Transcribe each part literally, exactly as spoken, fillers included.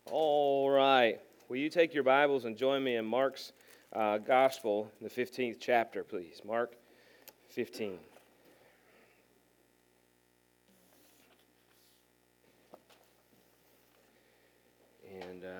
All right. Will you take your Bibles and join me in Mark's uh, Gospel, the fifteenth chapter, please? Mark fifteen. And uh,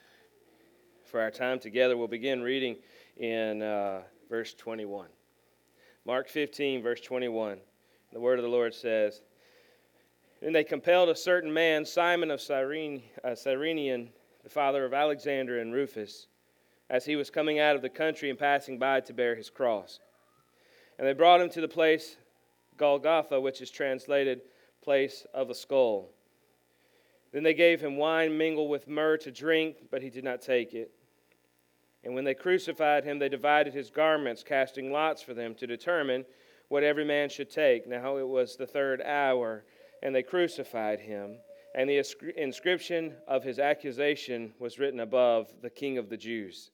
for our time together, we'll begin reading in uh, verse twenty-one. Mark fifteen, verse twenty-one. The word of the Lord says, "And they compelled a certain man, Simon of Cyrene, uh, Cyrenian, the father of Alexander and Rufus, as he was coming out of the country and passing by to bear his cross. And they brought him to the place Golgotha, which is translated place of a skull. Then they gave him wine mingled with myrrh to drink, but he did not take it. And when they crucified him, they divided his garments, casting lots for them to determine what every man should take. Now it was the third hour, and they crucified him. And the inscription of his accusation was written above, the King of the Jews.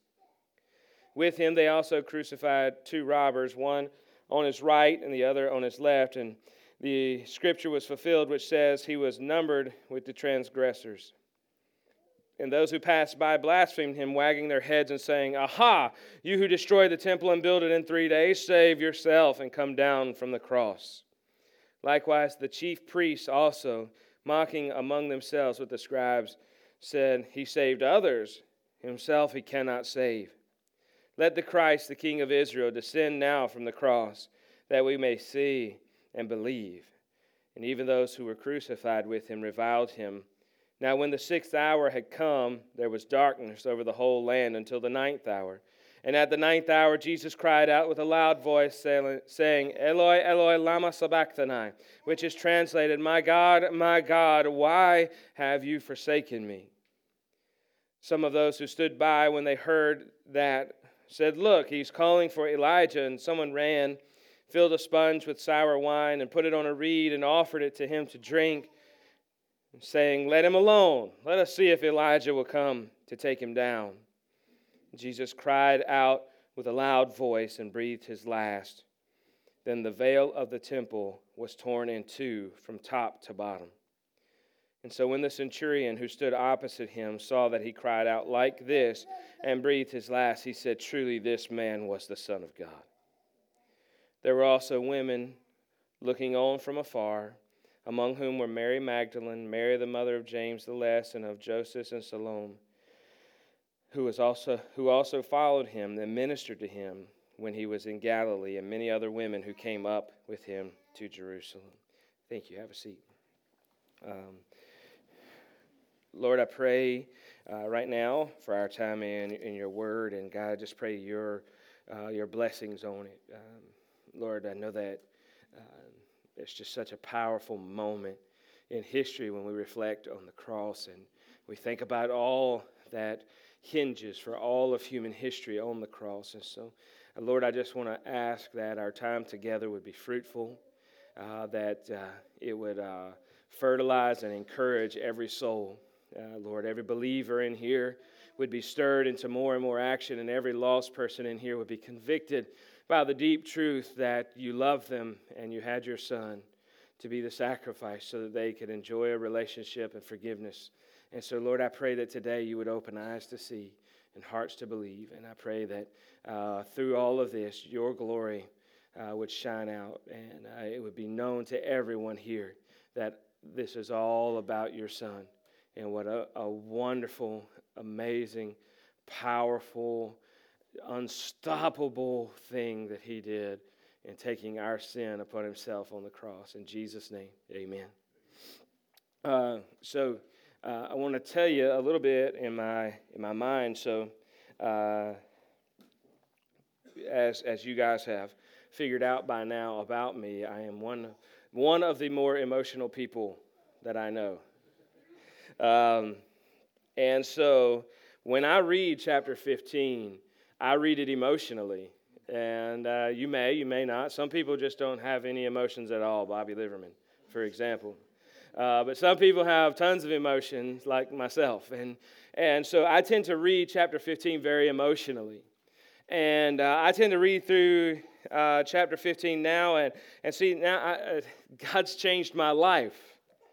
With him they also crucified two robbers, one on his right and the other on his left. And the scripture was fulfilled, which says he was numbered with the transgressors. And those who passed by blasphemed him, wagging their heads and saying, 'Aha, you who destroy the temple and build it in three days, save yourself and come down from the cross.' Likewise the chief priests also, mocking among themselves with the scribes, said, 'He saved others, himself he cannot save. Let the Christ, the King of Israel, descend now from the cross, that we may see and believe.' And even those who were crucified with him reviled him. Now when the sixth hour had come, there was darkness over the whole land until the ninth hour. And at the ninth hour Jesus cried out with a loud voice, saying, 'Eloi, Eloi, lama sabachthani,' which is translated, 'My God, my God, why have you forsaken me?' Some of those who stood by when they heard that said, 'Look, he's calling for Elijah.' And someone ran, filled a sponge with sour wine, and put it on a reed and offered it to him to drink, saying, 'Let him alone. Let us see if Elijah will come to take him down.' Jesus cried out with a loud voice and breathed his last. Then the veil of the temple was torn in two from top to bottom. And so when the centurion who stood opposite him saw that he cried out like this and breathed his last, he said, 'Truly this man was the Son of God.' There were also women looking on from afar, among whom were Mary Magdalene, Mary the mother of James the Less, and of Joseph and Salome, who was also who also followed him and ministered to him when he was in Galilee, and many other women who came up with him to Jerusalem." Thank you. Have a seat. Um, Lord, I pray uh, right now for our time in, in your word, and God, I just pray your uh, your blessings on it. Um, Lord, I know that uh, it's just such a powerful moment in history when we reflect on the cross, and we think about all that hinges for all of human history on the cross. And so, uh, Lord, I just want to ask that our time together would be fruitful, uh, that uh, it would uh, fertilize and encourage every soul. Uh, Lord, every believer in here would be stirred into more and more action, and every lost person in here would be convicted by the deep truth that you love them and you had your Son to be the sacrifice so that they could enjoy a relationship and forgiveness. And so, Lord, I pray that today you would open eyes to see and hearts to believe. And I pray that uh, through all of this, your glory uh, would shine out, and uh, it would be known to everyone here that this is all about your Son. And what a, a wonderful, amazing, powerful, unstoppable thing that he did in taking our sin upon himself on the cross. In Jesus' name, amen. Uh, so... Uh, I want to tell you a little bit in my in my mind. So, uh, as as you guys have figured out by now about me, I am one one of the more emotional people that I know. Um, and so, when I read chapter fifteen, I read it emotionally, and uh, you may, you may not. Some people just don't have any emotions at all. Bobby Liverman, for example. Uh, but some people have tons of emotions, like myself. And and so I tend to read chapter fifteen very emotionally. And uh, I tend to read through uh, chapter fifteen now and, and see, now I, uh, God's changed my life.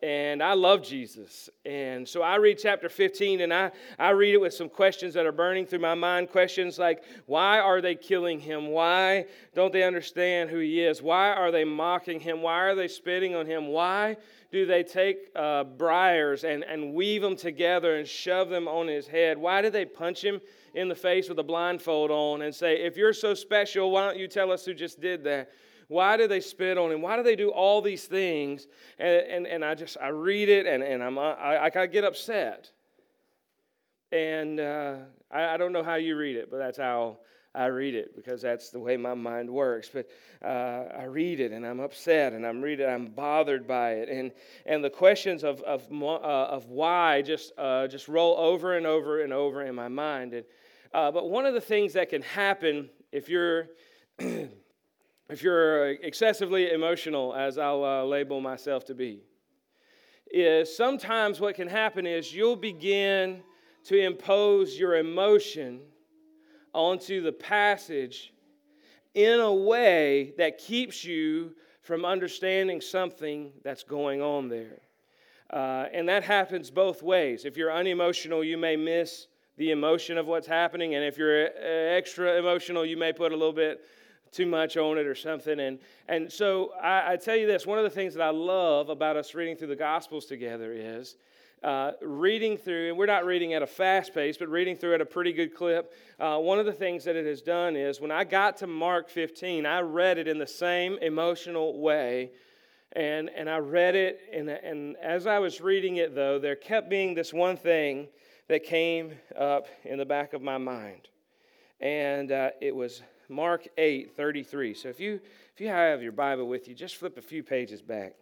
And I love Jesus. And so I read chapter fifteen, and I, I read it with some questions that are burning through my mind. Questions like, why are they killing him? Why don't they understand who he is? Why are they mocking him? Why are they spitting on him? Why do they take uh, briars and, and weave them together and shove them on his head? Why do they punch him in the face with a blindfold on and say, if you're so special, why don't you tell us who just did that? Why do they spit on him? Why do they do all these things? And and, and I just, I read it and, and I'm, I, I get upset. And uh, I, I don't know how you read it, but that's how I read it, because that's the way my mind works. But uh, I read it and I'm upset, and I'm reading, I'm bothered by it. And and the questions of of, uh, of why just, uh, just roll over and over and over in my mind. And, uh, but one of the things that can happen if you're... if you're excessively emotional, as I'll uh, label myself to be, is sometimes what can happen is you'll begin to impose your emotion onto the passage in a way that keeps you from understanding something that's going on there. Uh, and that happens both ways. If you're unemotional, you may miss the emotion of what's happening. And if you're extra emotional, you may put a little bit too much on it or something. And and so I, I tell you this, one of the things that I love about us reading through the Gospels together is uh, reading through, and we're not reading at a fast pace, but reading through at a pretty good clip. Uh, one of the things that it has done is when I got to Mark fifteen, I read it in the same emotional way. And and I read it, and, and as I was reading it, though, there kept being this one thing that came up in the back of my mind. And uh, it was Mark eight thirty-three. So if you if you have your Bible with you, just flip a few pages back.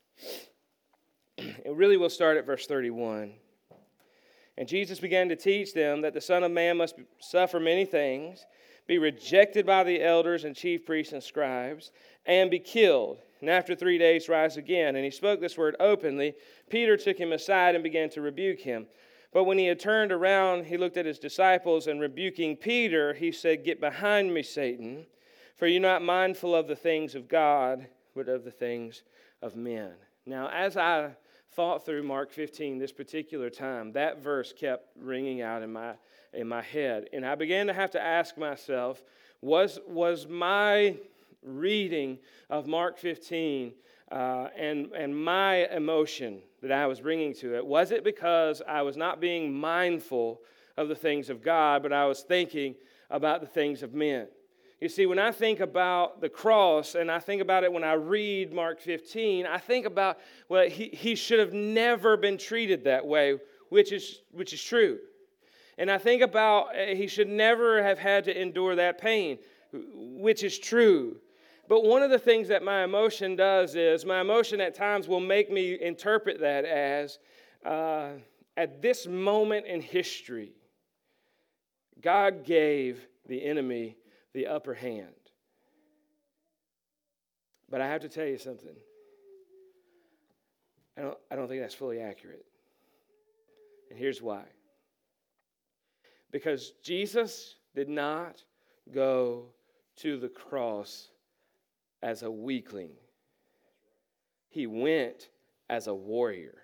It really will start at verse thirty-one. And Jesus began to teach them that the Son of Man must suffer many things, be rejected by the elders and chief priests and scribes, and be killed, and after three days rise again. And he spoke this word openly. Peter took him aside and began to rebuke him. But when he had turned around, he looked at his disciples, and rebuking Peter, he said, "Get behind me, Satan, for you're not mindful of the things of God, but of the things of men." Now, as I thought through Mark fifteen this particular time, that verse kept ringing out in my in my head. And I began to have to ask myself, was, was my reading of Mark fifteen uh, and, and my emotion that I was bringing to it, was it because I was not being mindful of the things of God, but I was thinking about the things of men? You see, when I think about the cross, and I think about it when I read Mark fifteen, I think about, well, he, he should have never been treated that way, which is which is true. And I think about uh, he should never have had to endure that pain, which is true. But one of the things that my emotion does is my emotion at times will make me interpret that as uh, at this moment in history, God gave the enemy the upper hand. But I have to tell you something. I don't, I don't think that's fully accurate. And here's why. Because Jesus did not go to the cross as a weakling. He went as a warrior.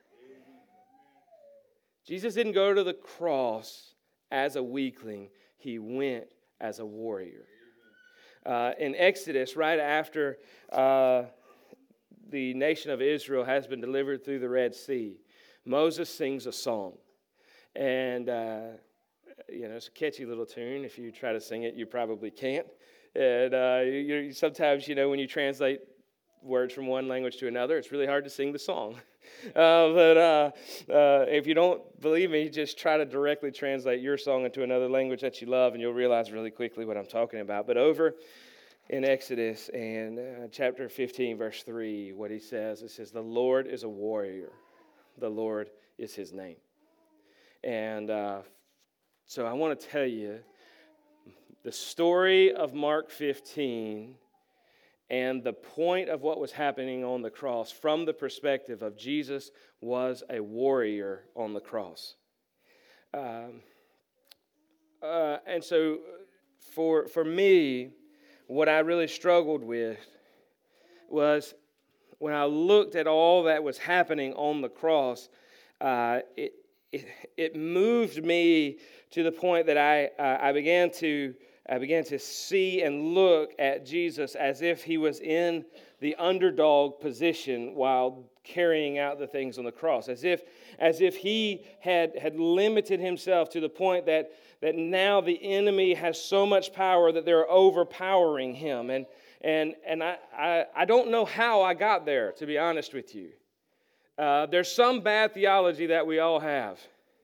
Jesus didn't go to the cross as a weakling. He went as a warrior. Uh, in Exodus, right after uh, the nation of Israel has been delivered through the Red Sea, Moses sings a song. And, uh, you know, it's a catchy little tune. If you try to sing it, you probably can't. And uh, you, sometimes, you know, when you translate words from one language to another, it's really hard to sing the song. Uh, but uh, uh, if you don't believe me, just try to directly translate your song into another language that you love, and you'll realize really quickly what I'm talking about. But over in Exodus and uh, chapter fifteen, verse three, what he says, it says, "The Lord is a warrior. The Lord is his name." And uh, so I want to tell you the story of Mark fifteen and the point of what was happening on the cross from the perspective of Jesus was a warrior on the cross. Um, uh, and so for, for me, what I really struggled with was when I looked at all that was happening on the cross, uh, it, it it moved me to the point that I uh, I began to I began to see and look at Jesus as if he was in the underdog position while carrying out the things on the cross, as if as if he had had limited himself to the point that that now the enemy has so much power that they're overpowering him. And and and I I, I don't know how I got there, to be honest with you. Uh, there's some bad theology that we all have.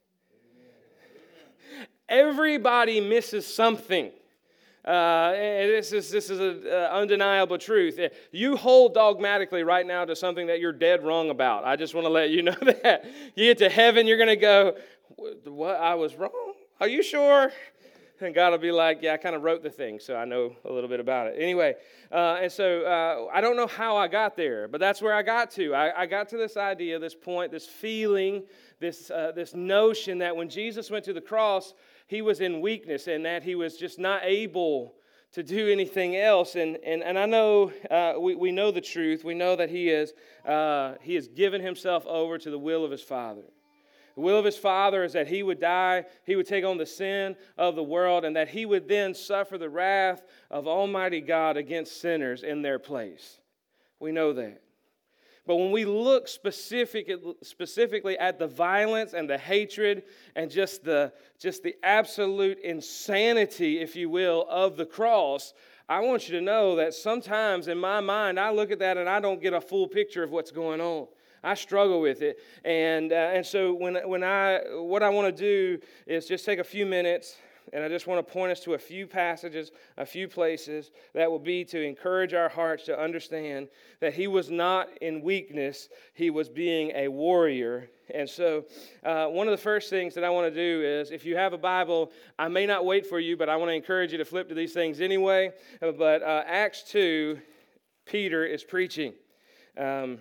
Everybody misses something. Uh, and this is this is an uh, undeniable truth. You hold dogmatically right now to something that you're dead wrong about. I just want to let you know that. You get to heaven, you're going to go, what, I was wrong? Are you sure? And God will be like, yeah, I kind of wrote the thing, so I know a little bit about it. Anyway, uh, and so uh, I don't know how I got there, but that's where I got to. I, I got to this idea, this point, this feeling, this uh, this notion that when Jesus went to the cross, he was in weakness and that he was just not able to do anything else. And and, and I know uh, we, we know the truth. We know that he is uh, he has given himself over to the will of his Father. The will of his Father is that he would die, he would take on the sin of the world, and that he would then suffer the wrath of Almighty God against sinners in their place. We know that. But when we look specific, specifically at the violence and the hatred and just the, just the absolute insanity, if you will, of the cross, I want you to know that sometimes in my mind, I look at that and I don't get a full picture of what's going on. I struggle with it. And uh, and so when when I what I want to do is just take a few minutes, and I just want to point us to a few passages, a few places that will be to encourage our hearts to understand that he was not in weakness, he was being a warrior. And so uh, one of the first things that I want to do is, if you have a Bible, I may not wait for you, but I want to encourage you to flip to these things anyway. But uh, Acts two, Peter is preaching. Um,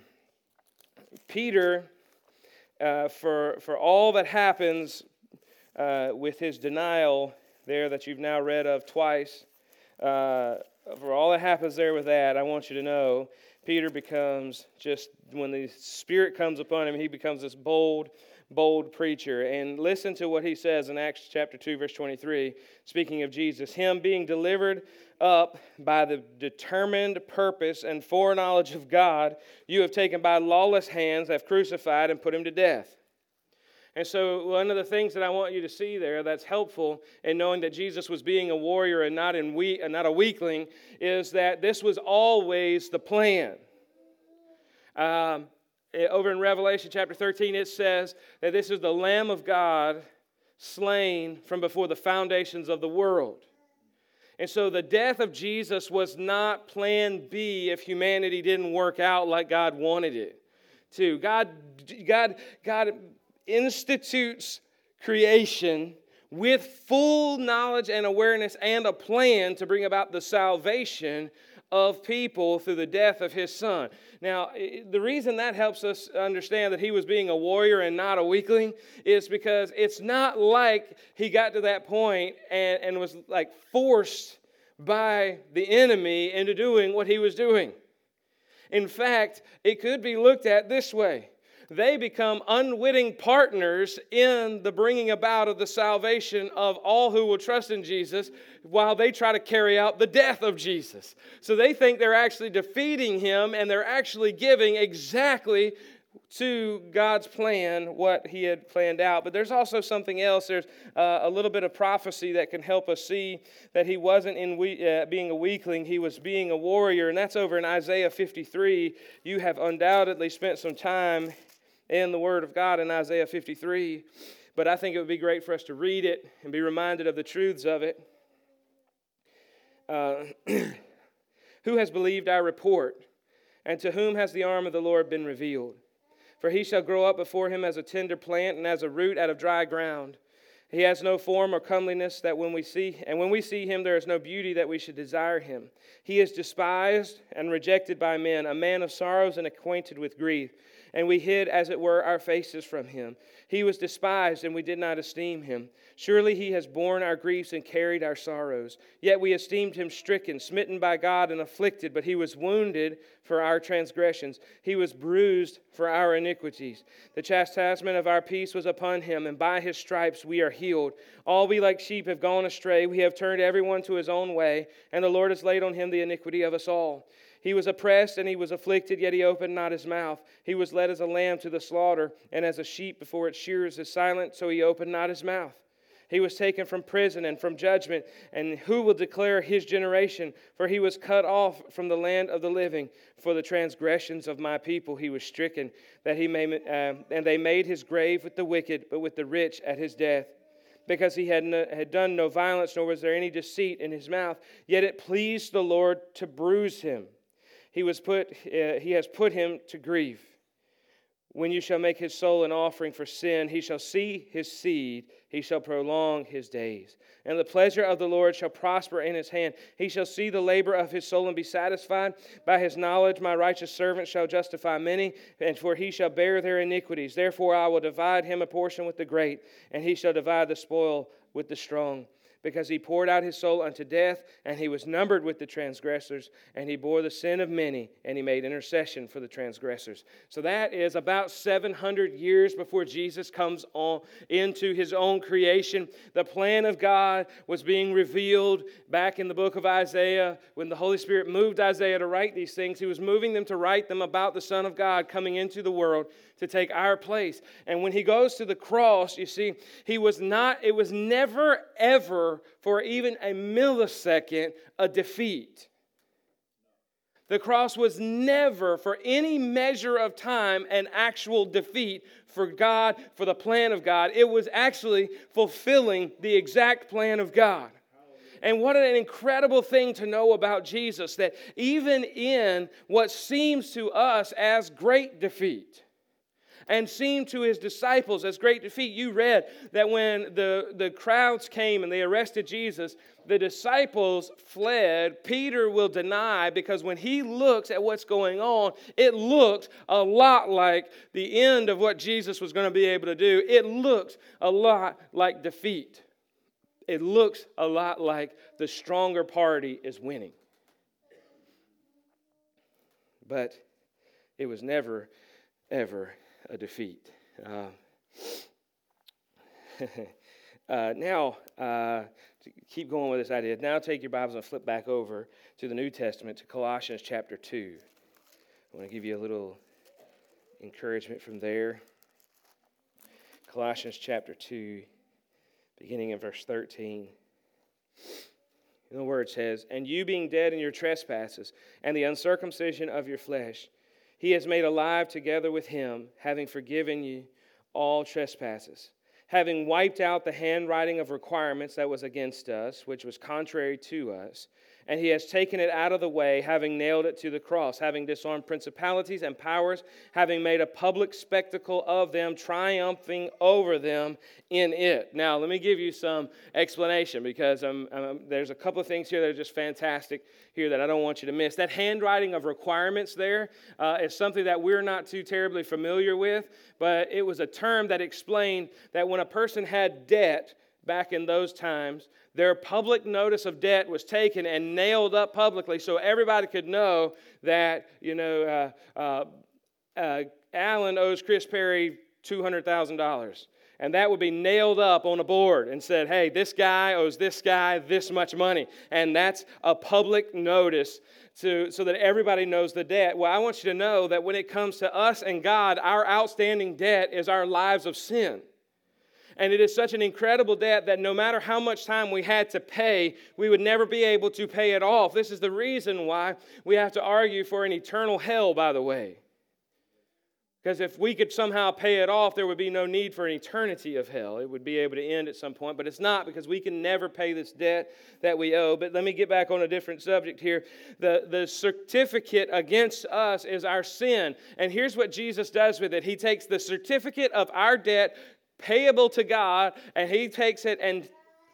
Peter, uh, for for all that happens uh, with his denial there that you've now read of twice, uh, for all that happens there with that, I want you to know, Peter becomes just, when the Spirit comes upon him, he becomes this bold, bold preacher. And listen to what he says in Acts chapter two, verse twenty-three, speaking of Jesus. Him being delivered up by the determined purpose and foreknowledge of God, you have taken by lawless hands, have crucified and put him to death. And so one of the things that I want you to see there that's helpful in knowing that Jesus was being a warrior and not in we, and not a weakling is that this was always the plan. Um, over in Revelation chapter thirteen, it says that this is the Lamb of God slain from before the foundations of the world. And so the death of Jesus was not plan B if humanity didn't work out like God wanted it to. God, God, God institutes creation with full knowledge and awareness and a plan to bring about the salvation of people through the death of his Son. Now, the reason that helps us understand that he was being a warrior and not a weakling is because it's not like he got to that point and, and was like forced by the enemy into doing what he was doing. In fact, it could be looked at this way. They become unwitting partners in the bringing about of the salvation of all who will trust in Jesus while they try to carry out the death of Jesus. So they think they're actually defeating him, and they're actually giving exactly to God's plan what he had planned out. But there's also something else. There's uh, a little bit of prophecy that can help us see that he wasn't in we- uh, being a weakling, he was being a warrior, and that's over in Isaiah fifty-three. You have undoubtedly spent some time in the Word of God in Isaiah fifty-three, but I think it would be great for us to read it and be reminded of the truths of it. Uh, Who has believed our report, and to whom has the arm of the Lord been revealed? For he shall grow up before him as a tender plant and as a root out of dry ground. He has no form or comeliness that when we see, and when we see him, there is no beauty that we should desire him. He is despised and rejected by men, a man of sorrows and acquainted with grief. and we hid, as it were, our faces from him. He was despised, and we did not esteem him. Surely he has borne our griefs and carried our sorrows. Yet we esteemed him stricken, smitten by God, and afflicted. But he was wounded for our transgressions. He was bruised for our iniquities. The chastisement of our peace was upon him, and by his stripes we are healed. All we like sheep have gone astray. We have turned everyone to his own way, and the Lord has laid on him the iniquity of us all. He was oppressed and he was afflicted, yet he opened not his mouth. He was led as a lamb to the slaughter, and as a sheep before its shearers is silent, so he opened not his mouth. He was taken from prison and from judgment, and who will declare his generation? For he was cut off from the land of the living. For the transgressions of my people he was stricken, that he may, uh, and they made his grave with the wicked, but with the rich at his death. Because he had, no, had done no violence, nor was there any deceit in his mouth. Yet it pleased the Lord to bruise him. He was put. Uh, he has put him to grief. When you shall make his soul an offering for sin, he shall see his seed. He shall prolong his days. And the pleasure of the Lord shall prosper in his hand. He shall see the labor of his soul and be satisfied. By his knowledge my righteous servant shall justify many, and for he shall bear their iniquities. Therefore I will divide him a portion with the great, and he shall divide the spoil with the strong. Because he poured out his soul unto death, and he was numbered with the transgressors, and he bore the sin of many, and he made intercession for the transgressors. So that is about seven hundred years before Jesus comes on into his own creation. The plan of God was being revealed back in the book of Isaiah. When the Holy Spirit moved Isaiah to write these things, he was moving them to write them about the Son of God coming into the world to take our place. And when he goes to the cross, you see, he was not, it was never, ever, for even a millisecond, a defeat. The cross was never, for any measure of time, an actual defeat for God, for the plan of God. It was actually fulfilling the exact plan of God. And what an incredible thing to know about Jesus, that even in what seems to us as great defeat, and seemed to his disciples as great defeat. You read that when the, the crowds came and they arrested Jesus, the disciples fled. Peter will deny, because when he looks at what's going on, it looks a lot like the end of what Jesus was going to be able to do. It looks a lot like defeat. It looks a lot like the stronger party is winning. But it was never, ever a defeat. Uh, uh, now, uh, to keep going with this idea, now take your Bibles and flip back over to the New Testament, to Colossians chapter two. I want to give you a little encouragement from there. Colossians chapter two, beginning in verse thirteen. And the word says, "And you being dead in your trespasses and the uncircumcision of your flesh, he has made alive together with him, having forgiven you all trespasses, having wiped out the handwriting of requirements that was against us, which was contrary to us. And he has taken it out of the way, having nailed it to the cross, having disarmed principalities and powers, having made a public spectacle of them, triumphing over them in it." Now, let me give you some explanation, because um, um, there's a couple of things here that are just fantastic here that I don't want you to miss. That handwriting of requirements there uh, is something that we're not too terribly familiar with, but it was a term that explained that when a person had debt back in those times, their public notice of debt was taken and nailed up publicly so everybody could know that, you know, uh, uh, uh, Alan owes Chris Perry two hundred thousand dollars. And that would be nailed up on a board and said, hey, this guy owes this guy this much money. And that's a public notice to, so that everybody knows the debt. Well, I want you to know that when it comes to us and God, our outstanding debt is our lives of sin. And it is such an incredible debt that no matter how much time we had to pay, we would never be able to pay it off. This is the reason why we have to argue for an eternal hell, by the way. Because if we could somehow pay it off, there would be no need for an eternity of hell. It would be able to end at some point, but it's not, because we can never pay this debt that we owe. But let me get back on a different subject here. The, the certificate against us is our sin. And here's what Jesus does with it. He takes the certificate of our debt payable to God, and he takes it and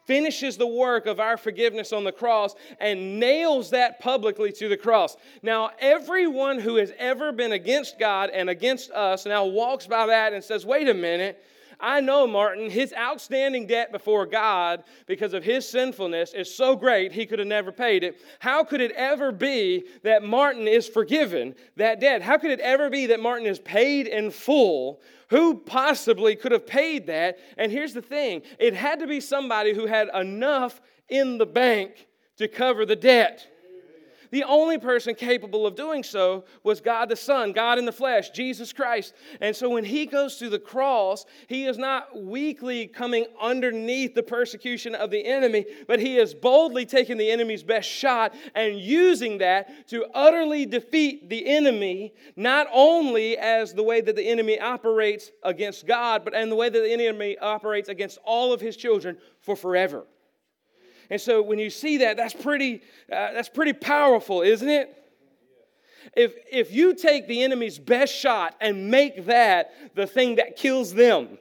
finishes the work of our forgiveness on the cross and nails that publicly to the cross. Now, everyone who has ever been against God and against us now walks by that and says, wait a minute, I know, Martin, his outstanding debt before God because of his sinfulness is so great he could have never paid it. How could it ever be that Martin is forgiven that debt? How could it ever be that Martin is paid in full? Who possibly could have paid that? And here's the thing. It had to be somebody who had enough in the bank to cover the debt. The only person capable of doing so was God the Son, God in the flesh, Jesus Christ. And so when he goes to the cross, he is not weakly coming underneath the persecution of the enemy, but he is boldly taking the enemy's best shot and using that to utterly defeat the enemy, not only as the way that the enemy operates against God, but in the way that the enemy operates against all of his children for forever. And so when you see that, that's pretty, uh, that's pretty powerful, isn't it? If, if you take the enemy's best shot and make that the thing that kills them,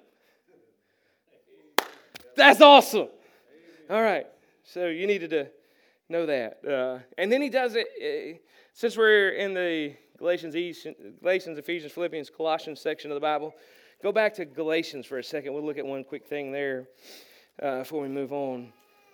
that's awesome. All right, so you needed to know that. Uh, and then he does it, uh, since we're in the Galatians, Galatians, Ephesians, Philippians, Colossians section of the Bible, go back to Galatians for a second. We'll look at one quick thing there uh, before we move on.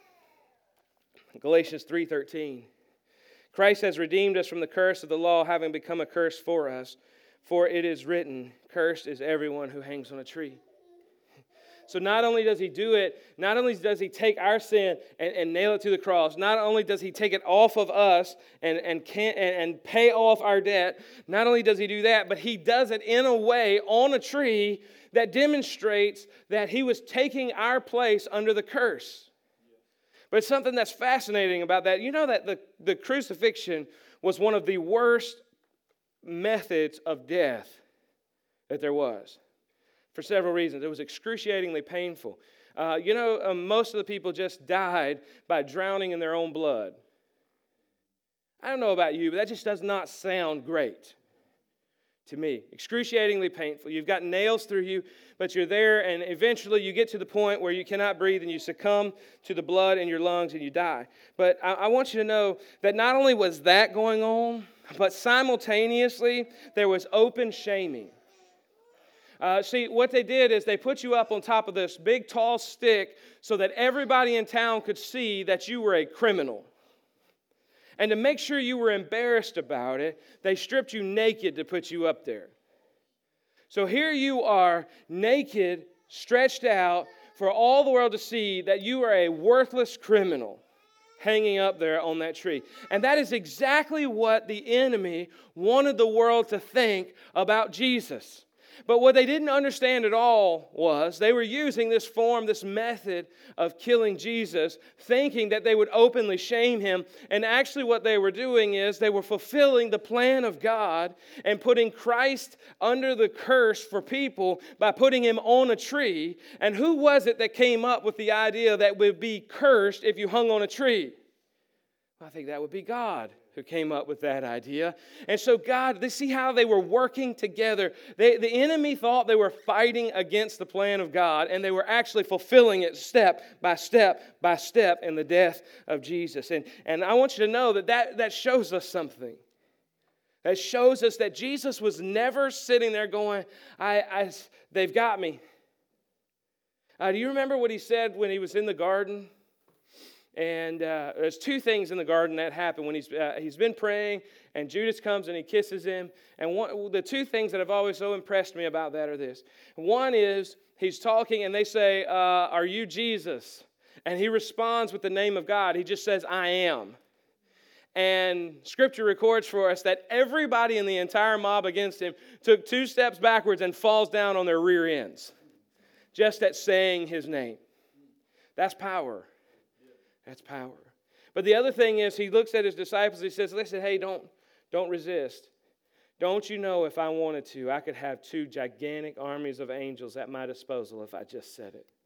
Galatians three thirteen. Christ has redeemed us from the curse of the law, having become a curse for us. For it is written, cursed is everyone who hangs on a tree. So not only does he do it, not only does he take our sin and, and nail it to the cross, not only does he take it off of us and, and, can, and, and pay off our debt, not only does he do that, but he does it in a way on a tree that demonstrates that he was taking our place under the curse. But something that's fascinating about that, you know that the, the crucifixion was one of the worst methods of death that there was. For several reasons. It was excruciatingly painful. Uh, you know, uh, most of the people just died by drowning in their own blood. I don't know about you, but that just does not sound great to me. Excruciatingly painful. You've got nails through you, but you're there, and eventually you get to the point where you cannot breathe and you succumb to the blood in your lungs and you die. But I, I want you to know that not only was that going on, but simultaneously there was open shaming. Uh, see, what they did is they put you up on top of this big tall stick so that everybody in town could see that you were a criminal. And to make sure you were embarrassed about it, they stripped you naked to put you up there. So here you are, naked, stretched out, for all the world to see that you are a worthless criminal hanging up there on that tree. And that is exactly what the enemy wanted the world to think about Jesus. But what they didn't understand at all was they were using this form, this method of killing Jesus, thinking that they would openly shame him. And actually what they were doing is they were fulfilling the plan of God and putting Christ under the curse for people by putting him on a tree. And who was it that came up with the idea that would be cursed if you hung on a tree? I think that would be God who came up with that idea. And so God, they see how they were working together. They, the enemy thought they were fighting against the plan of God, and they were actually fulfilling it step by step by step in the death of Jesus. And, and I want you to know that, that that shows us something. That shows us that Jesus was never sitting there going, I, I they've got me. Uh, do you remember what he said when he was in the garden? And uh, there's two things in the garden that happen when he's uh, he's been praying, and Judas comes and he kisses him. And one, the two things that have always so impressed me about that are this. One is he's talking and they say, uh, are you Jesus? And he responds with the name of God. He just says, I am. And Scripture records for us that everybody in the entire mob against him took two steps backwards and falls down on their rear ends just at saying his name. That's power. That's power. But the other thing is he looks at his disciples. He says, listen, hey, don't, don't resist. Don't you know if I wanted to, I could have two gigantic armies of angels at my disposal if I just said it.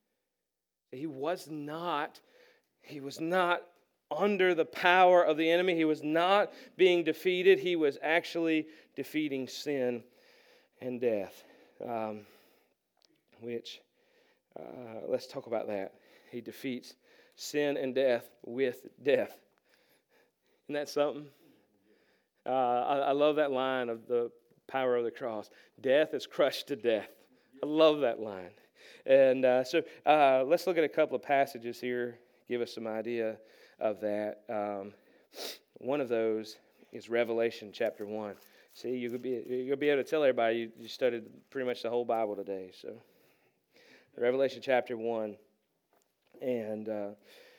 He was not, he was not under the power of the enemy. He was not being defeated. He was actually defeating sin and death. Um, which, uh, let's talk about that. he defeats sin and death with death. Isn't that something? Uh, I, I love that line of the power of the cross. Death is crushed to death. I love that line. And uh, so uh, let's look at a couple of passages here, give us some idea of that. Um, one of those is Revelation chapter one. See, you'll be, you'll be able to tell everybody you, you studied pretty much the whole Bible today. So, Revelation chapter one. And uh,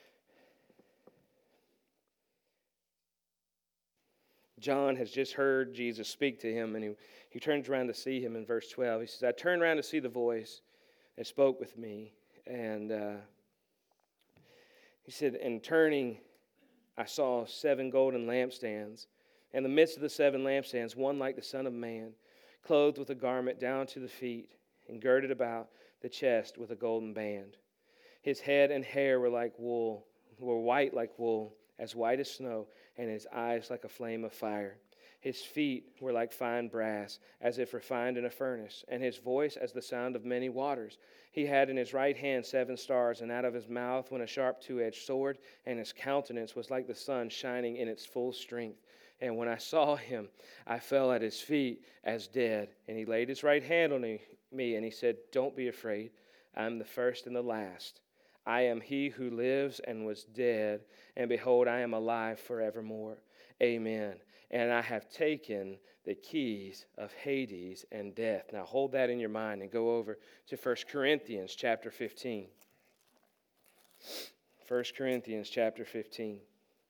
John has just heard Jesus speak to him, and he, he turns around to see him in verse twelve. He says, I turned around to see the voice that spoke with me. And uh, he said, and turning, I saw seven golden lampstands. In the midst of the seven lampstands, one like the Son of Man, clothed with a garment down to the feet, and girded about the chest with a golden band. His head and hair were like wool, were white like wool, as white as snow, and his eyes like a flame of fire. His feet were like fine brass, as if refined in a furnace, and his voice as the sound of many waters. He had in his right hand seven stars, and out of his mouth went a sharp two-edged sword, and his countenance was like the sun shining in its full strength. And when I saw him, I fell at his feet as dead. And he laid his right hand on me, and he said, don't be afraid. I am the first and the last. I am he who lives and was dead, and behold, I am alive forevermore. Amen. And I have taken the keys of Hades and death. Now hold that in your mind and go over to First Corinthians chapter fifteen. First Corinthians chapter fifteen.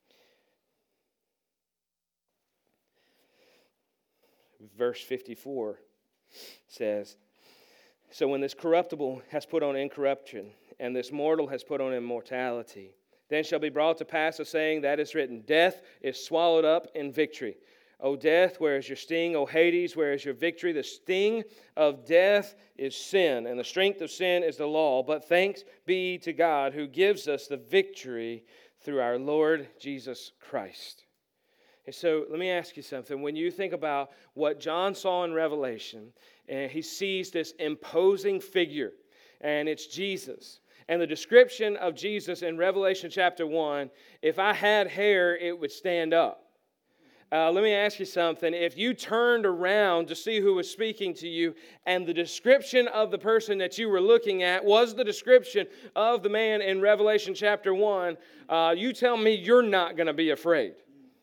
Verse fifty-four says, so when this corruptible has put on incorruption, and this mortal has put on immortality, then shall be brought to pass a saying that is written, death is swallowed up in victory. O death, where is your sting? O Hades, where is your victory? The sting of death is sin, and the strength of sin is the law. But thanks be to God who gives us the victory through our Lord Jesus Christ. And so let me ask you something. When you think about what John saw in Revelation, and he sees this imposing figure, and it's Jesus. And the description of Jesus in Revelation chapter one, if I had hair, it would stand up. Uh, let me ask you something. If you turned around to see who was speaking to you, and the description of the person that you were looking at was the description of the man in Revelation chapter one, uh, you tell me you're not going to be afraid.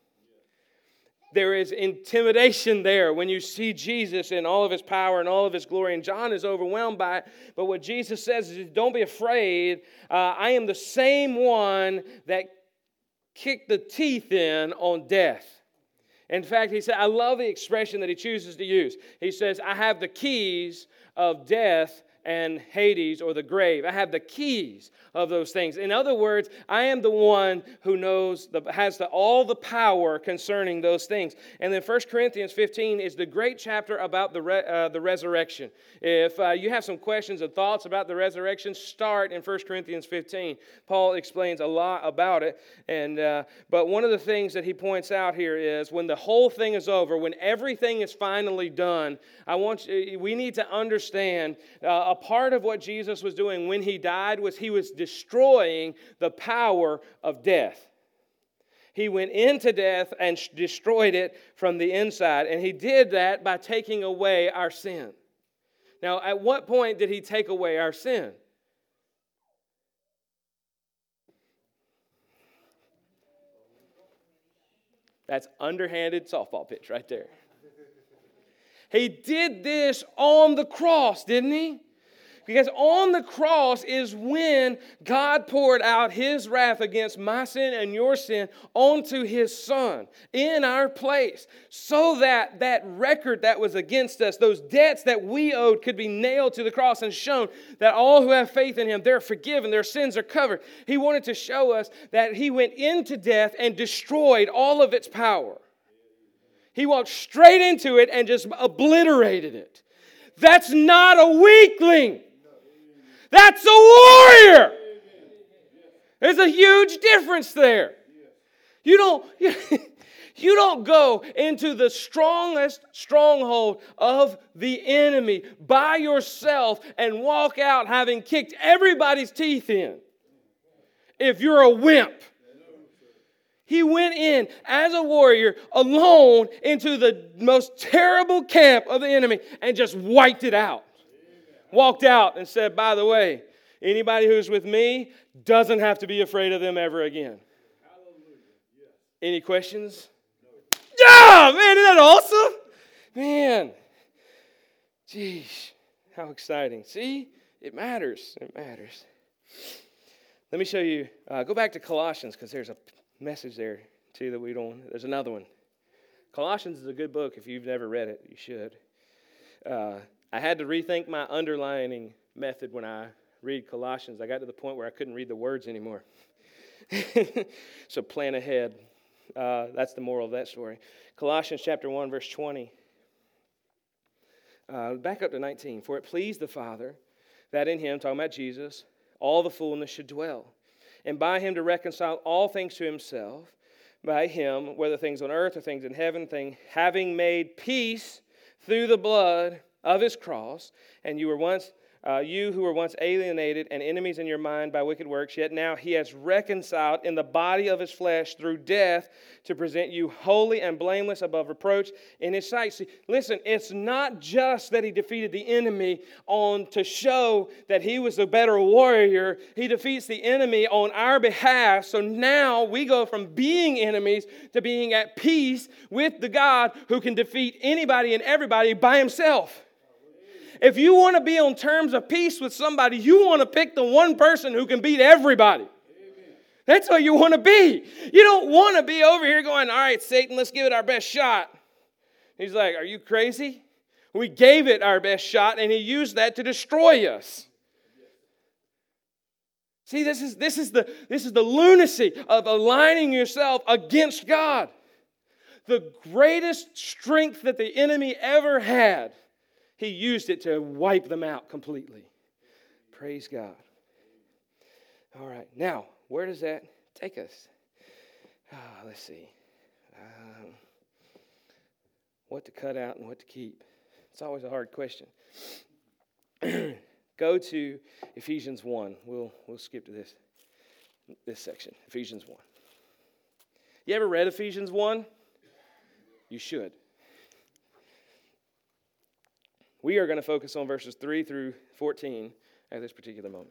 There is intimidation there when you see Jesus in all of his power and all of his glory. And John is overwhelmed by it. But what Jesus says is, don't be afraid. Uh, I am the same one that kicked the teeth in on death. In fact, he said, I love the expression that he chooses to use. He says, I have the keys of death and Hades, or the grave. I have the keys of those things. In other words, I am the one who knows, the, has the, all the power concerning those things. And then First Corinthians fifteen is the great chapter about the, re, uh, the resurrection. If uh, you have some questions or thoughts about the resurrection, start in First Corinthians fifteen. Paul explains a lot about it. And uh, but one of the things that he points out here is when the whole thing is over, when everything is finally done, I want you, we need to understand uh, a part of what Jesus was doing when he died was he was destroying the power of death. He went into death and destroyed it from the inside, and he did that by taking away our sin. Now, at what point did he take away our sin? That's underhanded softball pitch right there. He did this on the cross, didn't he? Because on the cross is when God poured out his wrath against my sin and your sin onto his Son in our place, so that that record that was against us, those debts that we owed, could be nailed to the cross and shown that all who have faith in him, they're forgiven, their sins are covered. He wanted to show us that he went into death and destroyed all of its power. He walked straight into it and just obliterated it. That's not a weakling. That's a warrior. There's a huge difference there. You don't, you don't go into the strongest stronghold of the enemy by yourself and walk out having kicked everybody's teeth in. if you're a wimp. He went in as a warrior alone into the most terrible camp of the enemy and just wiped it out. Walked out and said, by the way, anybody who's with me doesn't have to be afraid of them ever again. Any questions? Yeah, man, isn't that awesome? Man, geez, how exciting. See, it matters. It matters. Let me show you. Uh, go back to Colossians because there's a message there too that we don't. There's another one. Colossians is a good book. If you've never read it, you should. Uh, I had to rethink my underlining method when I read Colossians. I got to the point where I couldn't read the words anymore. So plan ahead. Uh, that's the moral of that story. Colossians chapter one, verse twenty. Uh, back up to nineteen. For it pleased the Father that in him, talking about Jesus, all the fullness should dwell, and by him to reconcile all things to himself, by him, whether things on earth or things in heaven, thing, having made peace through the blood of his cross, and you were once uh, you who were once alienated and enemies in your mind by wicked works, yet now he has reconciled in the body of his flesh through death to present you holy and blameless above reproach in his sight. See, listen, it's not just that he defeated the enemy on to show that he was a better warrior. He defeats the enemy on our behalf. So now we go from being enemies to being at peace with the God who can defeat anybody and everybody by himself. If you want to be on terms of peace with somebody, you want to pick the one person who can beat everybody. Amen. That's what you want to be. You don't want to be over here going, all right, Satan, let's give it our best shot. He's like, are you crazy? We gave it our best shot, and he used that to destroy us. See, this is, this is the, this is the lunacy of aligning yourself against God. The greatest strength that the enemy ever had, he used it to wipe them out completely. Praise God. All right. Now, where does that take us? Oh, let's see. Um, what to cut out and what to keep. It's always a hard question. Go to Ephesians one. We'll, we'll skip to this, this section. Ephesians one. You ever read Ephesians one? You should. We are going to focus on verses three through fourteen at this particular moment.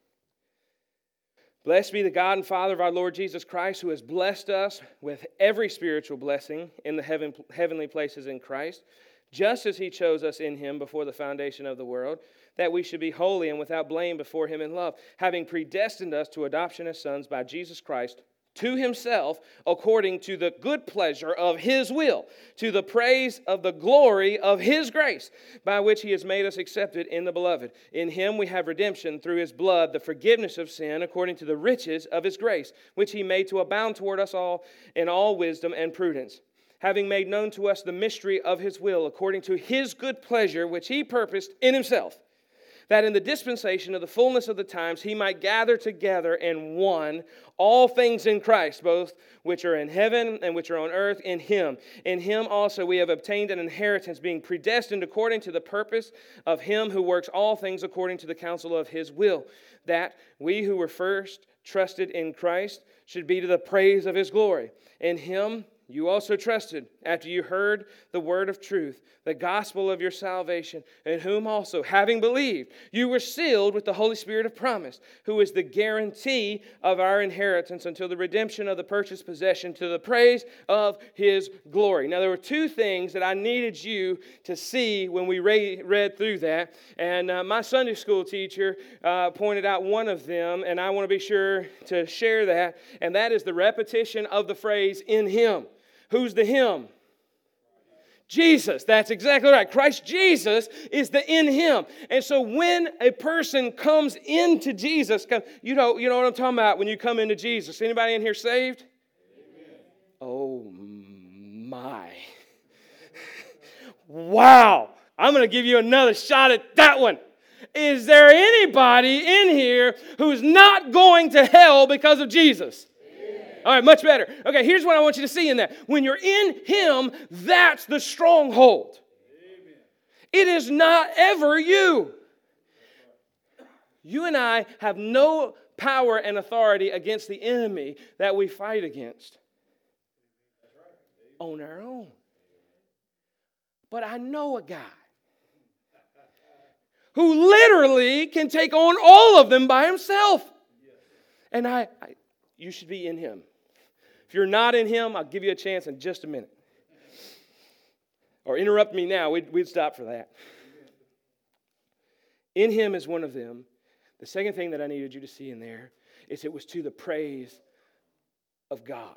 Blessed be the God and Father of our Lord Jesus Christ, who has blessed us with every spiritual blessing in the heaven, heavenly places in Christ, just as he chose us in him before the foundation of the world, that we should be holy and without blame before him in love, having predestined us to adoption as sons by Jesus Christ, to himself, according to the good pleasure of his will, to the praise of the glory of his grace, by which he has made us accepted in the beloved. In him we have redemption through his blood, the forgiveness of sin, according to the riches of his grace, which he made to abound toward us all in all wisdom and prudence, having made known to us the mystery of his will, according to his good pleasure, which he purposed in himself, that in the dispensation of the fullness of the times he might gather together in one all things in Christ, both which are in heaven and which are on earth, in him. In him also we have obtained an inheritance, being predestined according to the purpose of him who works all things according to the counsel of his will, that we who were first trusted in Christ should be to the praise of his glory. In him you also trusted, after you heard the word of truth, the gospel of your salvation, in whom also, having believed, you were sealed with the Holy Spirit of promise, who is the guarantee of our inheritance until the redemption of the purchased possession, to the praise of his glory. Now, there were two things that I needed you to see when we re- read through that, and uh, my Sunday school teacher uh, pointed out one of them, and I want to be sure to share that, and that is the repetition of the phrase, in him. Who's the him? Jesus. That's exactly right. Christ Jesus is the in him. And so when a person comes into Jesus, you know, you know what I'm talking about when you come into Jesus. Anybody in here saved? Amen. Oh my. Wow. I'm going to give you another shot at that one. Is there anybody in here who's not going to hell because of Jesus? All right, much better. Okay, here's what I want you to see in that. When you're in him, that's the stronghold. Amen. It is not ever you. You and I have no power and authority against the enemy that we fight against on our own. But I know a guy who literally can take on all of them by himself. And I, I, you should be in him. If you're not in him, I'll give you a chance in just a minute. Or interrupt me now, we'd, we'd stop for that. In him is one of them. The second thing that I needed you to see in there is it was to the praise of God.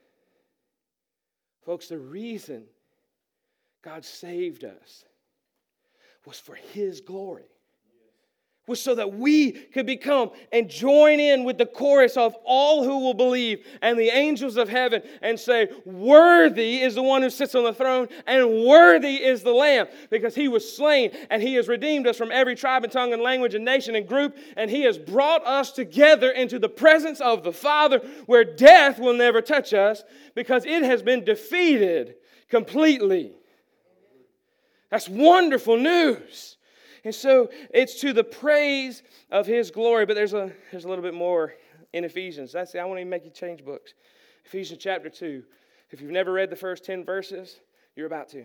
Folks, the reason God saved us was for his glory. Was so that we could become and join in with the chorus of all who will believe and the angels of heaven and say, worthy is the one who sits on the throne and worthy is the Lamb, because he was slain and he has redeemed us from every tribe and tongue and language and nation and group, and he has brought us together into the presence of the Father, where death will never touch us because it has been defeated completely. That's wonderful news. And so it's to the praise of his glory. But there's a there's a little bit more in Ephesians. That's I want to make you change books. Ephesians chapter two. If you've never read the first ten verses, you're about to.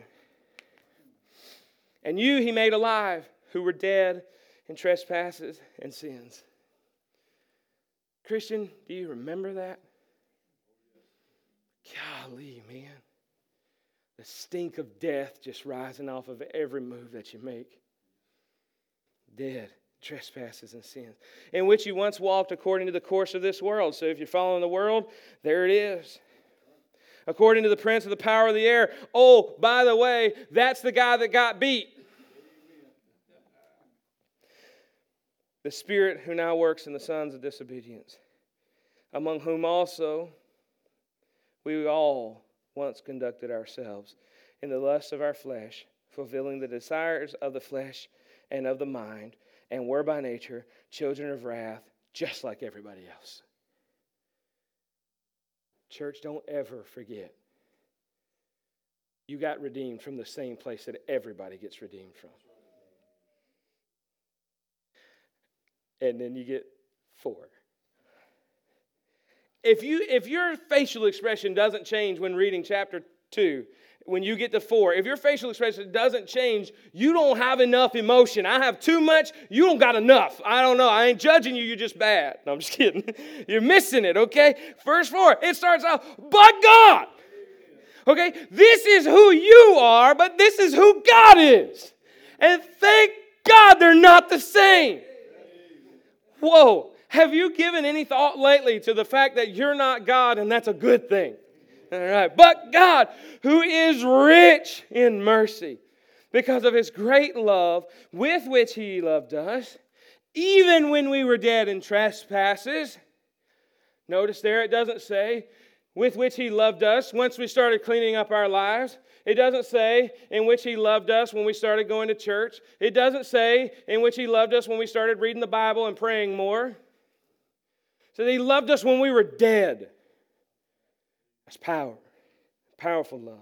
And you he made alive who were dead in trespasses and sins. Christian, do you remember that? Golly, man. The stink of death just rising off of every move that you make. Dead, trespasses and sins, in which you once walked according to the course of this world. So if you're following the world, there it is. According to the prince of the power of the air. Oh, by the way, that's the guy that got beat. The spirit who now works in the sons of disobedience, among whom also we all once conducted ourselves in the lusts of our flesh, fulfilling the desires of the flesh and of the mind, and were by nature children of wrath, just like everybody else. Church, don't ever forget. You got redeemed from the same place that everybody gets redeemed from. And then you get four. If you if your facial expression doesn't change when reading chapter two, when you get to four, if your facial expression doesn't change, you don't have enough emotion. I have too much, you don't got enough. I don't know. I ain't judging you, you're just bad. No, I'm just kidding. You're missing it, okay? Verse four, it starts out, but God. Okay, this is who you are, but this is who God is. And thank God they're not the same. Whoa. Have you given any thought lately to the fact that you're not God and that's a good thing? All right. But God, who is rich in mercy, because of his great love with which he loved us, even when we were dead in trespasses. Notice there it doesn't say with which he loved us once we started cleaning up our lives. It doesn't say in which he loved us when we started going to church. It doesn't say in which he loved us when we started reading the Bible and praying more. So he loved us when we were dead. That's power. Powerful love.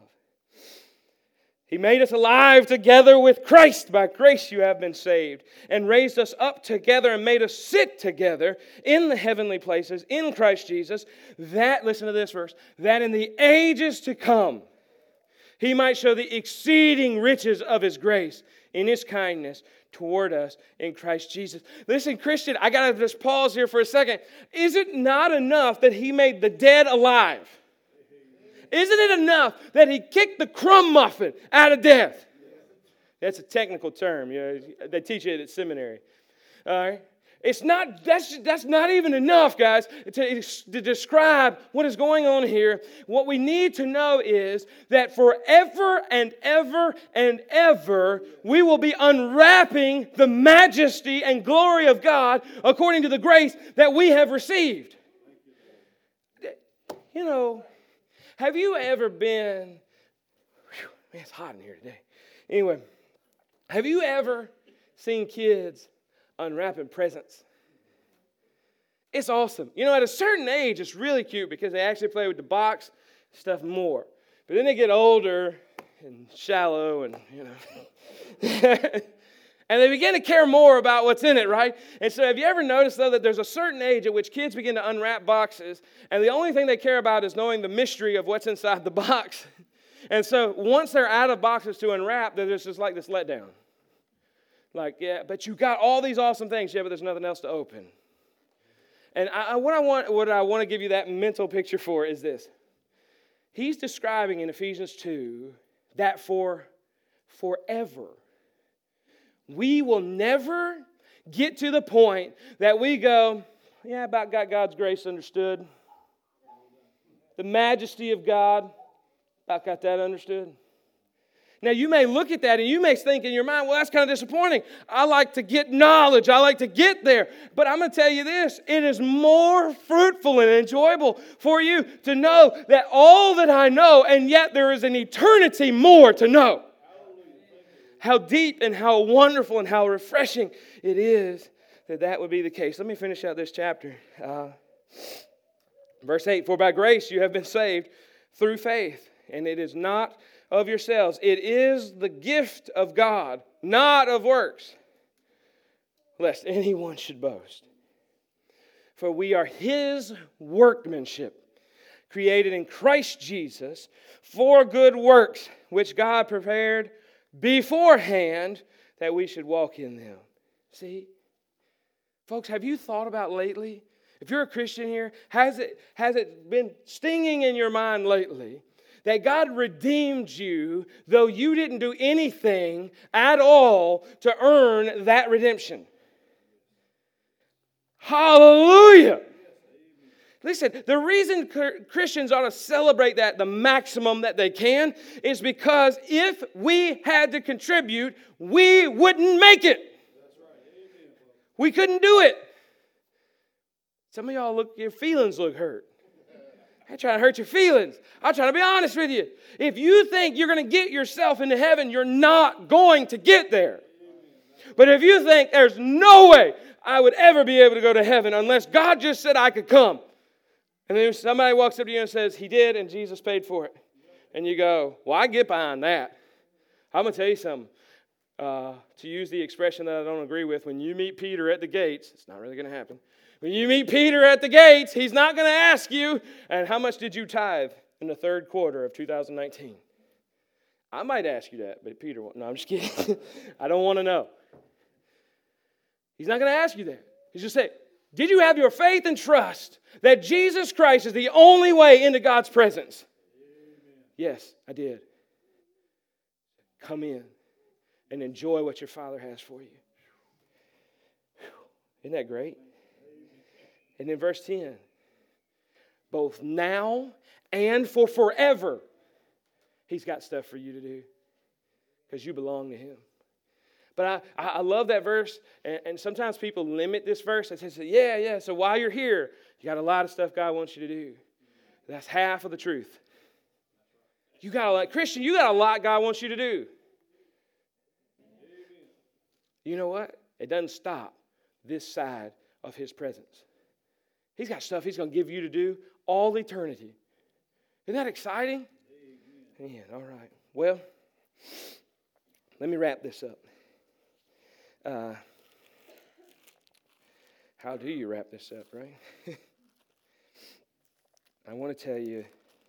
He made us alive together with Christ. By grace you have been saved. And raised us up together and made us sit together in the heavenly places in Christ Jesus. That, listen to this verse, that in the ages to come he might show the exceeding riches of his grace in his kindness toward us in Christ Jesus. Listen, Christian, I got to just pause here for a second. Is it not enough that he made the dead alive? Isn't it enough that he kicked the crumb muffin out of death? That's a technical term. You know, they teach it at seminary. All right? It's not, that's, that's not even enough, guys, to, to describe what is going on here. What we need to know is that forever and ever and ever, we will be unwrapping the majesty and glory of God according to the grace that we have received. You know, have you ever been, whew, man, it's hot in here today. Anyway, have you ever seen kids unwrapping presents? It's awesome. You know, at a certain age, it's really cute because they actually play with the box stuff more. But then they get older and shallow and, you know. And they begin to care more about what's in it, right? And so have you ever noticed, though, that there's a certain age at which kids begin to unwrap boxes, and the only thing they care about is knowing the mystery of what's inside the box. And so once they're out of boxes to unwrap, there's just like this letdown. Like, yeah, but you got all these awesome things, yeah, but there's nothing else to open. And I, what I want, what I want to give you that mental picture for is this. He's describing in Ephesians two that for forever, we will never get to the point that we go, yeah, about got God's grace understood. The majesty of God, about got that understood. Now, you may look at that and you may think in your mind, well, that's kind of disappointing. I like to get knowledge. I like to get there. But I'm going to tell you this. It is more fruitful and enjoyable for you to know that all that I know, and yet there is an eternity more to know. How deep and how wonderful and how refreshing it is that that would be the case. Let me finish out this chapter. Uh, verse eight, for by grace you have been saved through faith, and it is not of yourselves. It is the gift of God, not of works, lest anyone should boast. For we are His workmanship, created in Christ Jesus for good works, which God prepared beforehand that we should walk in them. See? Folks, have you thought about lately? If you're a Christian here, has it, has it been stinging in your mind lately that God redeemed you though you didn't do anything at all to earn that redemption? Hallelujah! Listen, the reason Christians ought to celebrate that the maximum that they can is because if we had to contribute, we wouldn't make it. We couldn't do it. Some of y'all look, your feelings look hurt. I'm trying to hurt your feelings. I'm trying to be honest with you. If you think you're going to get yourself into heaven, you're not going to get there. But if you think there's no way I would ever be able to go to heaven unless God just said I could come, and then somebody walks up to you and says, He did, and Jesus paid for it. And you go, well, I get behind that. I'm going to tell you something. Uh, to use the expression that I don't agree with, when you meet Peter at the gates, it's not really going to happen. When you meet Peter at the gates, he's not going to ask you, and how much did you tithe in the third quarter of two thousand nineteen? I might ask you that, but Peter won't. No, I'm just kidding. I don't want to know. He's not going to ask you that. He's just saying, did you have your faith and trust that Jesus Christ is the only way into God's presence? Amen. Yes, I did. Come in and enjoy what your Father has for you. Isn't that great? And then verse ten, both now and for forever, He's got stuff for you to do because you belong to Him. But I, I love that verse, and, and sometimes people limit this verse and say, yeah, yeah, so while you're here, you got a lot of stuff God wants you to do. That's half of the truth. You got a lot, Christian, you got a lot God wants you to do. You know what? It doesn't stop this side of His presence. He's got stuff He's going to give you to do all eternity. Isn't that exciting? Amen. Yeah, all right. Well, let me wrap this up. Uh, how do you wrap this up, right? I want to tell you,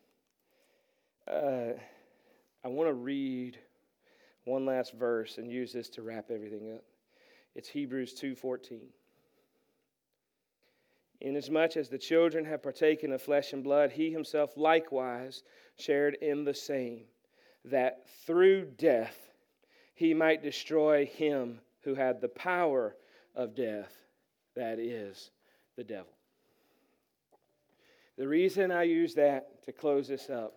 uh, I want to read one last verse and use this to wrap everything up. It's Hebrews two fourteen. Inasmuch as the children have partaken of flesh and blood, He Himself likewise shared in the same, that through death He might destroy him who had the power of death, that is, the devil. The reason I use that to close this up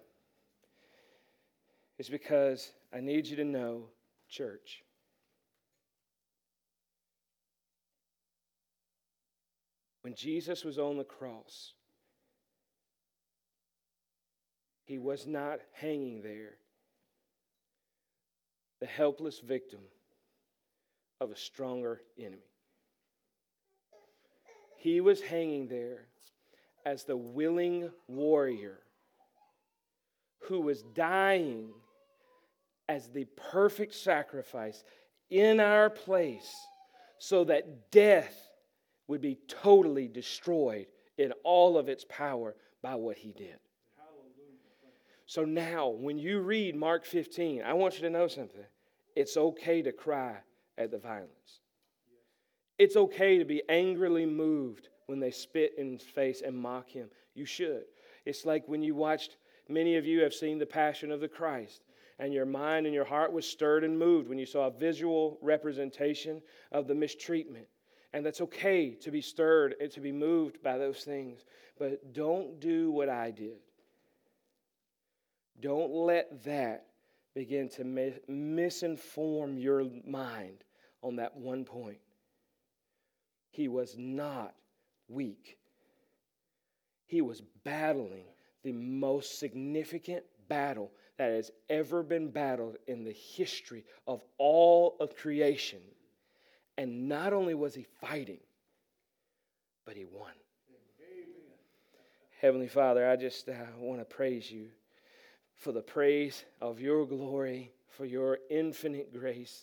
is because I need you to know, church, when Jesus was on the cross, He was not hanging there, the helpless victim of a stronger enemy. He was hanging there as the willing warrior who was dying as the perfect sacrifice in our place so that death would be totally destroyed in all of its power by what he did. So now, when you read Mark fifteen, I want you to know something. It's okay to cry at the violence. It's okay to be angrily moved when they spit in his face and mock him. You should. It's like when you watched, many of you have seen The Passion of the Christ, and your mind and your heart was stirred and moved when you saw a visual representation of the mistreatment. And that's okay to be stirred and to be moved by those things. But don't do what I did. Don't let that begin to mis- misinform your mind on that one point. He was not weak. He was battling the most significant battle that has ever been battled in the history of all of creation. And not only was he fighting, but he won. Amen. Heavenly Father, I just uh, want to praise you for the praise of your glory, for your infinite grace.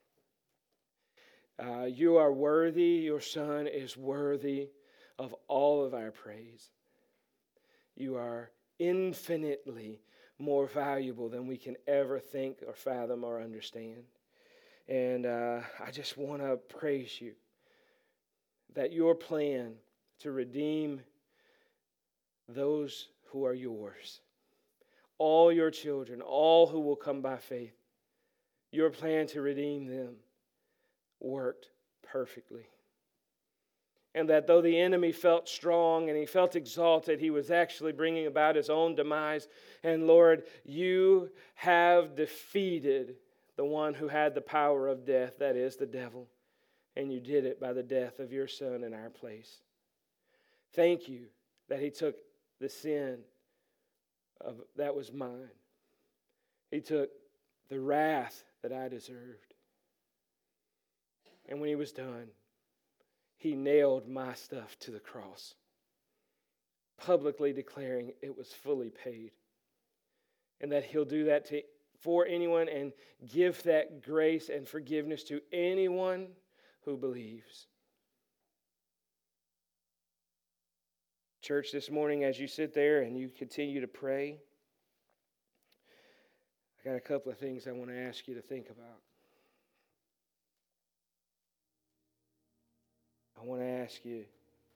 Uh, you are worthy, your Son is worthy of all of our praise. You are infinitely more valuable than we can ever think or fathom or understand. And uh, I just want to praise you that your plan to redeem those who are yours, all your children, all who will come by faith, your plan to redeem them worked perfectly. And that though the enemy felt strong and he felt exalted, he was actually bringing about his own demise. And Lord, you have defeated the one who had the power of death, that is the devil. And you did it by the death of your Son in our place. Thank you that he took the sin of, that was mine. He took the wrath that I deserved. And when he was done, he nailed my stuff to the cross, publicly declaring it was fully paid. And that he'll do that to, for anyone and give that grace and forgiveness to anyone who believes. Church, this morning as you sit there and you continue to pray, I got a couple of things I want to ask you to think about. I want to ask you,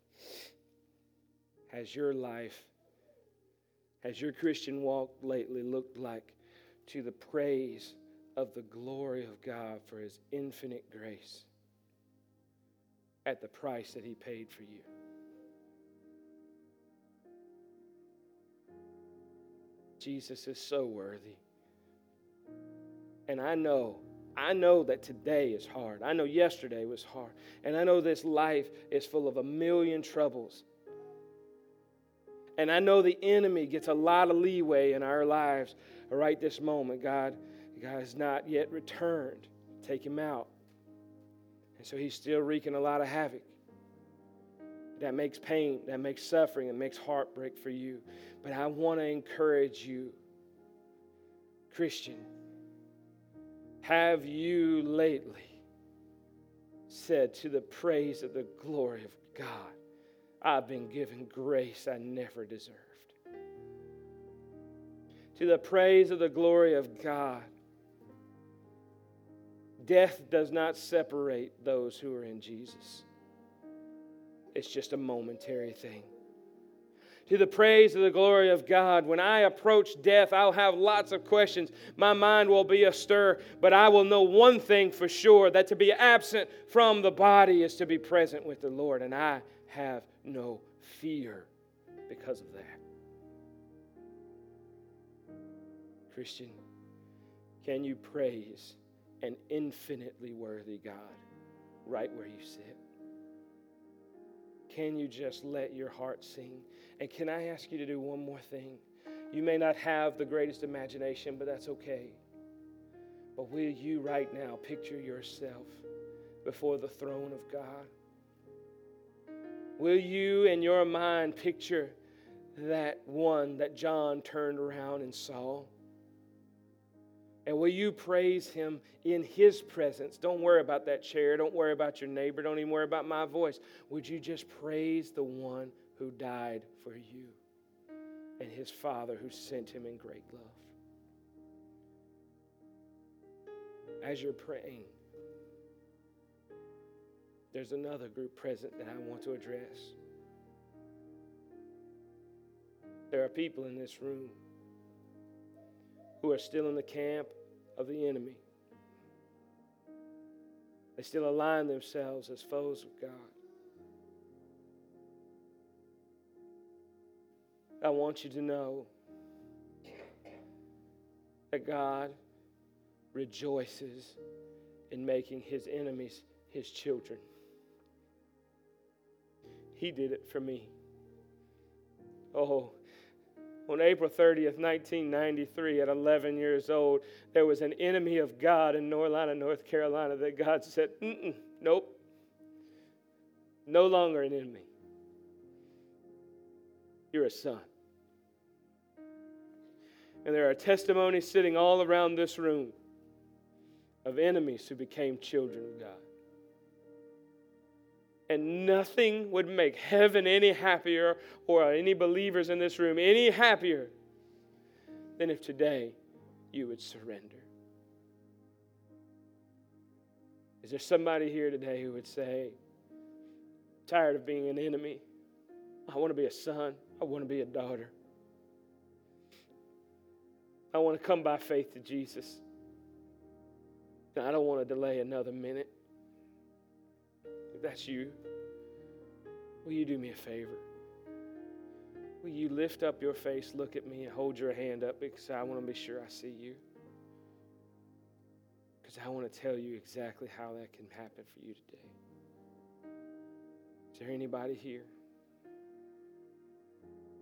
has your life, has your Christian walk lately looked like to the praise of the glory of God for His infinite grace at the price that He paid for you? Jesus is so worthy. And I know I know that today is hard. I know yesterday was hard. And I know this life is full of a million troubles. And I know the enemy gets a lot of leeway in our lives right this moment. God, God has not yet returned. Take him out. And so he's still wreaking a lot of havoc. That makes pain, that makes suffering, and makes heartbreak for you. But I want to encourage you, Christian, have you lately said, to the praise of the glory of God, I've been given grace I never deserved? To the praise of the glory of God, death does not separate those who are in Jesus. It's just a momentary thing. To the praise of the glory of God, when I approach death, I'll have lots of questions. My mind will be astir, but I will know one thing for sure, that to be absent from the body is to be present with the Lord, and I have no fear because of that. Christian, can you praise an infinitely worthy God right where you sit? Can you just let your heart sing? And can I ask you to do one more thing? You may not have the greatest imagination, but that's okay. But will you right now picture yourself before the throne of God? Will you in your mind picture that one that John turned around and saw? And will you praise Him in His presence? Don't worry about that chair. Don't worry about your neighbor. Don't even worry about my voice. Would you just praise the one who died for you and His Father who sent Him in great love? As you're praying, there's another group present that I want to address. There are people in this room who are still in the camp of the enemy. They still align themselves as foes of God. I want you to know that God rejoices in making His enemies His children. He did it for me. Oh, on April thirtieth, nineteen ninety-three, at eleven years old, there was an enemy of God in Norlina, North Carolina, that God said, Mm-mm, nope, no longer an enemy. You're a son. And there are testimonies sitting all around this room of enemies who became children of God. And nothing would make heaven any happier, or any believers in this room any happier, than if today you would surrender. Is there somebody here today who would say, tired of being an enemy, I want to be a son, I want to be a daughter. I want to come by faith to Jesus. And I don't want to delay another minute. If that's you, will you do me a favor? Will you lift up your face, look at me, and hold your hand up, because I want to be sure I see you. Because I want to tell you exactly how that can happen for you today. Is there anybody here?